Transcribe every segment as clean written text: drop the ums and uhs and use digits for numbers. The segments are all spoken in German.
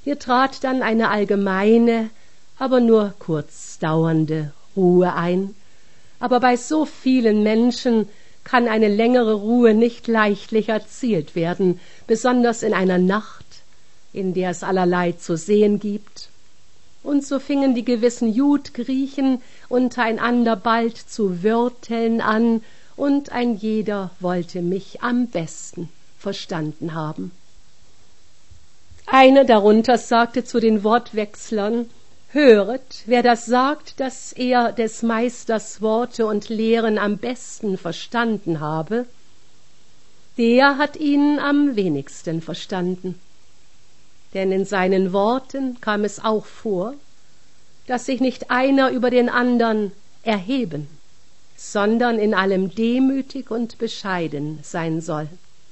Hier trat dann eine allgemeine, aber nur kurz dauernde Ruhe ein. Aber bei so vielen Menschen kann eine längere Ruhe nicht leichtlich erzielt werden, besonders in einer Nacht, in der es allerlei zu sehen gibt. Und so fingen die gewissen Judgriechen untereinander bald zu würteln an, und ein jeder wollte mich am besten verstanden haben. Einer darunter sagte zu den Wortwechslern: Höret, wer das sagt, dass er des Meisters Worte und Lehren am besten verstanden habe, der hat ihn am wenigsten verstanden. Denn in seinen Worten kam es auch vor, dass sich nicht einer über den andern erheben, sondern in allem demütig und bescheiden sein soll.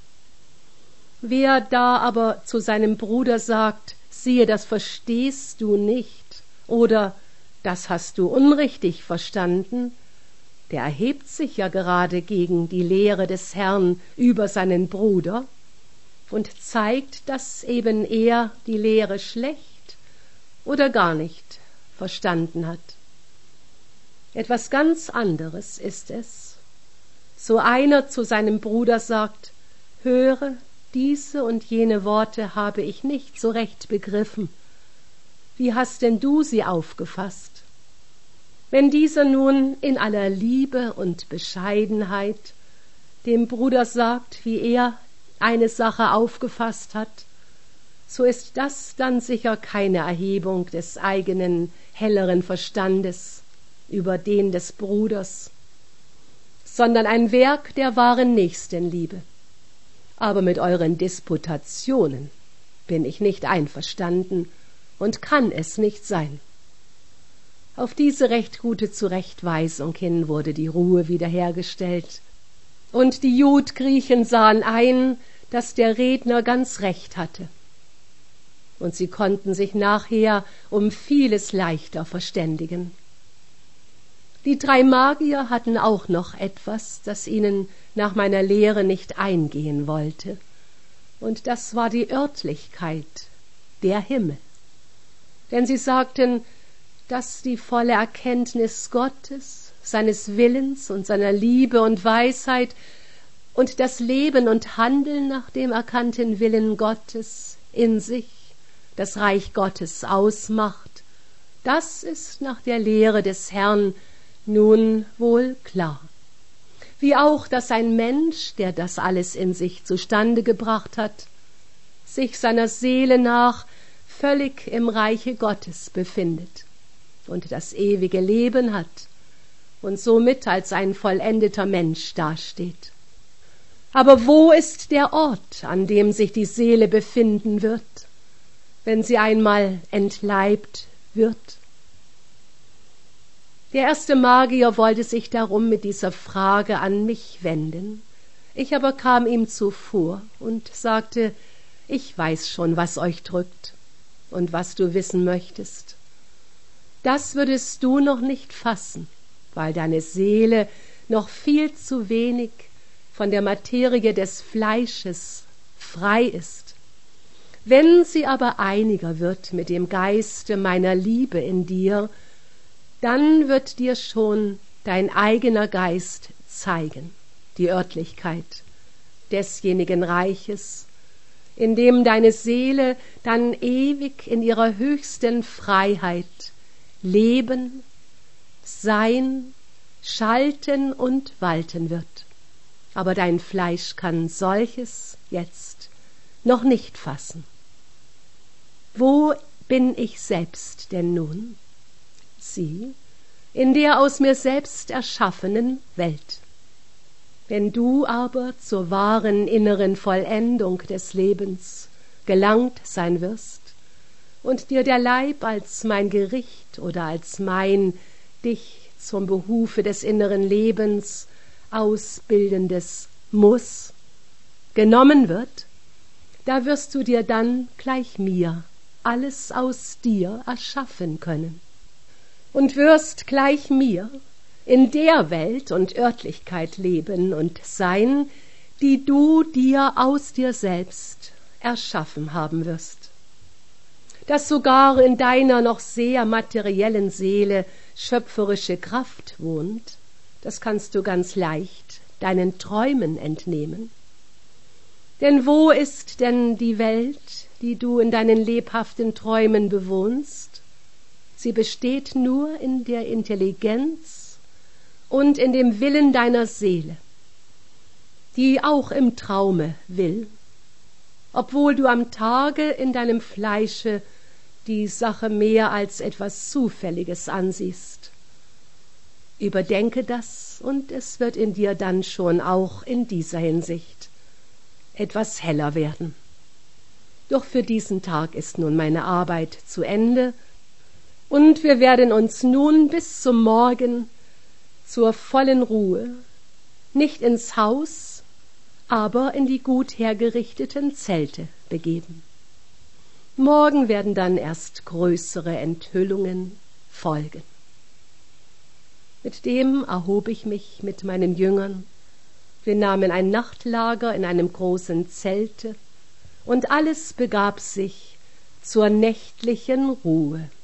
Wer da aber zu seinem Bruder sagt: Siehe, das verstehst du nicht, oder das hast du unrichtig verstanden, der erhebt sich ja gerade gegen die Lehre des Herrn über seinen Bruder und zeigt, dass eben er die Lehre schlecht oder gar nicht verstanden hat. Etwas ganz anderes ist es, so einer zu seinem Bruder sagt: Höre, diese und jene Worte habe ich nicht so recht begriffen. Wie hast denn du sie aufgefasst? Wenn dieser nun in aller Liebe und Bescheidenheit dem Bruder sagt, wie er eine Sache aufgefasst hat, so ist das dann sicher keine Erhebung des eigenen helleren Verstandes über den des Bruders, sondern ein Werk der wahren Nächstenliebe. Aber mit euren Disputationen bin ich nicht einverstanden und kann es nicht sein. Auf diese recht gute Zurechtweisung hin wurde die Ruhe wiederhergestellt, und die Judgriechen sahen ein, dass der Redner ganz recht hatte, und sie konnten sich nachher um vieles leichter verständigen. Die 3 Magier hatten auch noch etwas, das ihnen nach meiner Lehre nicht eingehen wollte, und das war die Örtlichkeit, der Himmel. Denn sie sagten, dass die volle Erkenntnis Gottes, seines Willens und seiner Liebe und Weisheit und das Leben und Handeln nach dem erkannten Willen Gottes in sich das Reich Gottes ausmacht, das ist nach der Lehre des Herrn nun wohl klar. Wie auch, dass ein Mensch, der das alles in sich zustande gebracht hat, sich seiner Seele nach völlig im Reiche Gottes befindet und das ewige Leben hat und somit als ein vollendeter Mensch dasteht. Aber wo ist der Ort, an dem sich die Seele befinden wird, wenn sie einmal entleibt wird? Der erste Magier wollte sich darum mit dieser Frage an mich wenden. Ich aber kam ihm zuvor und sagte: Ich weiß schon, was euch drückt und was du wissen möchtest. Das würdest du noch nicht fassen, weil deine Seele noch viel zu wenig von der Materie des Fleisches frei ist. Wenn sie aber einiger wird mit dem Geiste meiner Liebe in dir, dann wird dir schon dein eigener Geist zeigen, die Örtlichkeit desjenigen Reiches, in dem deine Seele dann ewig in ihrer höchsten Freiheit leben, sein, schalten und walten wird. Aber dein Fleisch kann solches jetzt noch nicht fassen. Wo bin ich selbst denn nun? Sie, in der aus mir selbst erschaffenen Welt. Wenn du aber zur wahren inneren Vollendung des Lebens gelangt sein wirst und dir der Leib als mein Gericht oder als mein dich zum Behufe des inneren Lebens ausbildendes Muss genommen wird, da wirst du dir dann gleich mir alles aus dir erschaffen können und wirst gleich mir in der Welt und Örtlichkeit leben und sein, die du dir aus dir selbst erschaffen haben wirst. dass sogar in deiner noch sehr materiellen Seele schöpferische Kraft wohnt, das kannst du ganz leicht deinen Träumen entnehmen. Denn wo ist denn die Welt, die du in deinen lebhaften Träumen bewohnst? Sie besteht nur in der Intelligenz und in dem Willen deiner Seele, die auch im Traume will, obwohl du am Tage in deinem Fleische die Sache mehr als etwas Zufälliges ansiehst. Überdenke das, und es wird in dir dann schon auch in dieser Hinsicht etwas heller werden. Doch für diesen Tag ist nun meine Arbeit zu Ende, und wir werden uns nun bis zum Morgen zur vollen Ruhe nicht ins Haus, aber in die gut hergerichteten Zelte begeben. Morgen werden dann erst größere Enthüllungen folgen. Mit dem erhob ich mich mit meinen Jüngern. Wir nahmen ein Nachtlager in einem großen Zelte, und alles begab sich zur nächtlichen Ruhe.